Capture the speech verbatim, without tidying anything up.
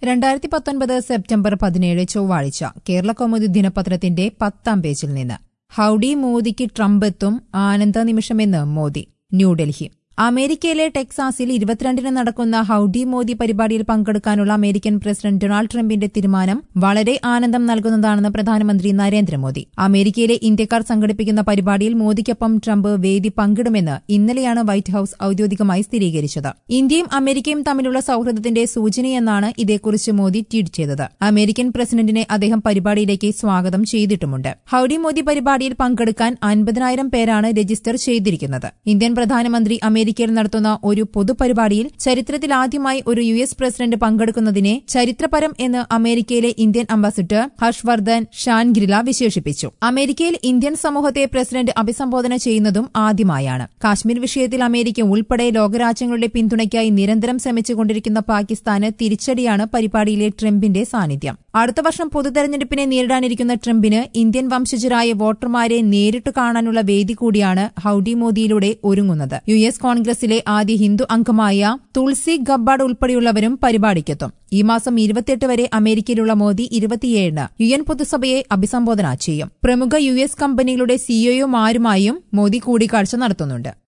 രണ്ടായിരത്തി പത്തൊൻപത് സെപ്റ്റംബർ പതിനേഴ് ചൊവ്വാഴ്ച കേരള കൗമുദി ദിനപത്രത്തിന്റെ പത്താം പേജിൽ നിന്ന് ഹൌഡി മോദിക്ക് ട്രംപ് എത്തും ആനന്ദ നിമിഷമെന്ന് മോദി ന്യൂഡൽഹി അമേരിക്കയിലെ ടെക്സാസിൽ ഇരുപത്തിരണ്ടിന് നടക്കുന്ന ഹൌഡി മോദി പരിപാടിയിൽ പങ്കെടുക്കാനുള്ള അമേരിക്കൻ പ്രസിഡന്റ് ഡൊണാൾഡ് ട്രംപിന്റെ തീരുമാനം വളരെ ആനന്ദം നൽകുന്നതാണെന്ന് പ്രധാനമന്ത്രി നരേന്ദ്രമോദി. അമേരിക്കയിലെ ഇന്ത്യക്കാർ സംഘടിപ്പിക്കുന്ന പരിപാടിയിൽ മോദിക്കൊപ്പം ട്രംപ് വേദി പങ്കിടുമെന്ന് ഇന്നലെയാണ് വൈറ്റ് ഹൌസ് ഔദ്യോഗികമായി സ്ഥിരീകരിച്ചത്. ഇന്ത്യയും അമേരിക്കയും തമ്മിലുള്ള സൌഹൃദത്തിന്റെ സൂചനയെന്നാണ് ഇതേക്കുറിച്ച് മോദി ട്വീറ്റ് ചെയ്തത്. അമേരിക്കൻ പ്രസിഡന്റിനെ അദ്ദേഹം പരിപാടിയിലേക്ക് സ്വാഗതം ചെയ്തിട്ടുമുണ്ട്. ഹൌഡി മോദി പരിപാടിയിൽ പങ്കെടുക്കാൻ അൻപതിനായിരം പേരാണ് രജിസ്റ്റർ ചെയ്തിരിക്കുന്നത്. ഇന്ത്യൻ പ്രധാനമന്ത്രി അമേരിക്കയിൽ നടത്തുന്ന ഒരു പൊതുപരിപാടിയിൽ ചരിത്രത്തിലാദ്യമായി ഒരു യു എസ് പ്രസിഡന്റ് പങ്കെടുക്കുന്നതിനെ ചരിത്രപരം എന്ന് അമേരിക്കയിലെ ഇന്ത്യൻ അംബാസിഡർ ഹർഷവർദ്ധൻ ഷാൻഗ്രില വിശേഷിപ്പിച്ചു. അമേരിക്കയിൽ ഇന്ത്യൻ സമൂഹത്തെ പ്രസിഡന്റ് അഭിസംബോധന ചെയ്യുന്നതും ആദ്യമായാണ്. കാശ്മീർ വിഷയത്തിൽ അമേരിക്ക ഉൾപ്പെടെ ലോകരാജ്യങ്ങളുടെ പിന്തുണയ്ക്കായി നിരന്തരം ശ്രമിച്ചുകൊണ്ടിരിക്കുന്ന പാകിസ്ഥാന് തിരിച്ചടിയാണ് പരിപാടിയിലെ ട്രംപിന്റെ സാന്നിധ്യം. അടുത്ത വർഷം പൊതുതെരഞ്ഞെടുപ്പിനെ നേരിടാനിരിക്കുന്ന ട്രംപിന് ഇന്ത്യൻ വംശജരായ വോട്ടർമാരെ നേരിട്ട് കാണാനുള്ള വേദി കൂടിയാണ് ഹൌഡി മോദിയിലൂടെ ഒരുങ്ങുന്നത്. യു എസ് കോൺഗ്രസിലെ ആദ്യ ഹിന്ദു അംഗമായ തുൾസി ഗബ്ബാർഡ് ഉൾപ്പെടെയുള്ളവരും പരിപാടിക്കെത്തും. ഈ മാസം ഇരുപത്തിയെട്ട് വരെ അമേരിക്കയിലുള്ള മോദി ഇരുപത്തിയേഴിന് യു എൻ പൊതുസഭയെ അഭിസംബോധന ചെയ്യും. പ്രമുഖ യു എസ് കമ്പനികളുടെ സിഇഒമാരുമായും മോദി കൂടിക്കാഴ്ച നടത്തുന്നുണ്ട്.